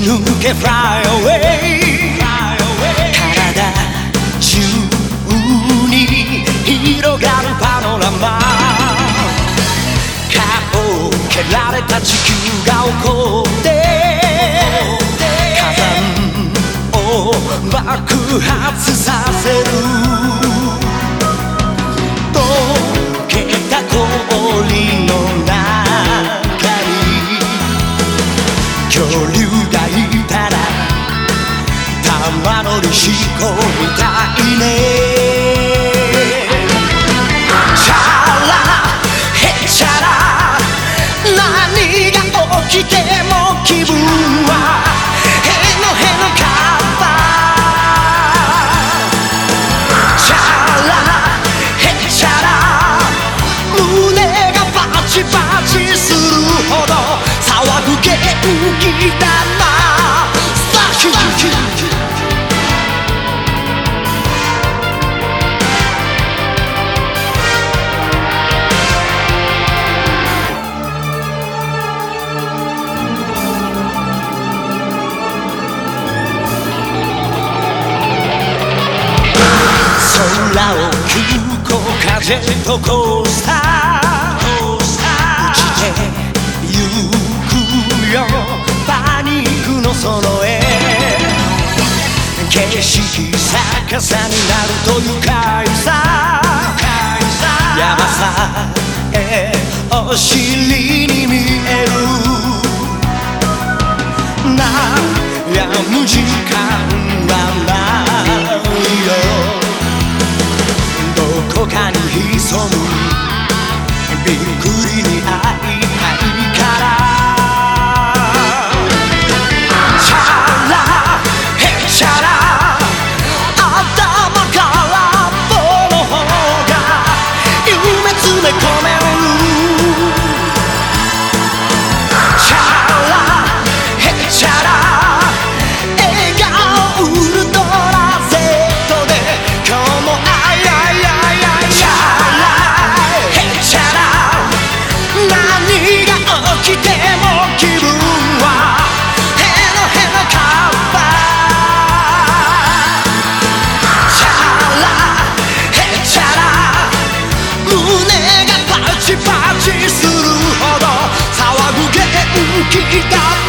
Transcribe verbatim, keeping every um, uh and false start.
抜け Fly away 体中に広がるパノラマ顔を蹴られた地球が起こって火山を爆発させる溶けた氷の中に恐竜がいたら玉乗りしこみたいねチャラヘチャラ何が起きても気分はへのへのカッパチャラヘチャラ胸がパチパチするほど騒ぐ元気だなさヒューヒュー空を急行カジェットコースター落ちてゆくよパニックのその絵景色逆さになると愉快さ山さえお尻に見える悩む時間はないよどこかに潜むびっくりに会いたいからチャラヘチャラ頭から棒の方が夢詰め込めるチャラヘチャラ笑顔ウルトラ Z で今日もあいあいあいあいチャラヘチャラ何が起きても気分はへのへのカッパチャラヘチャラ胸がパチパチするほど騒ぐ元気だ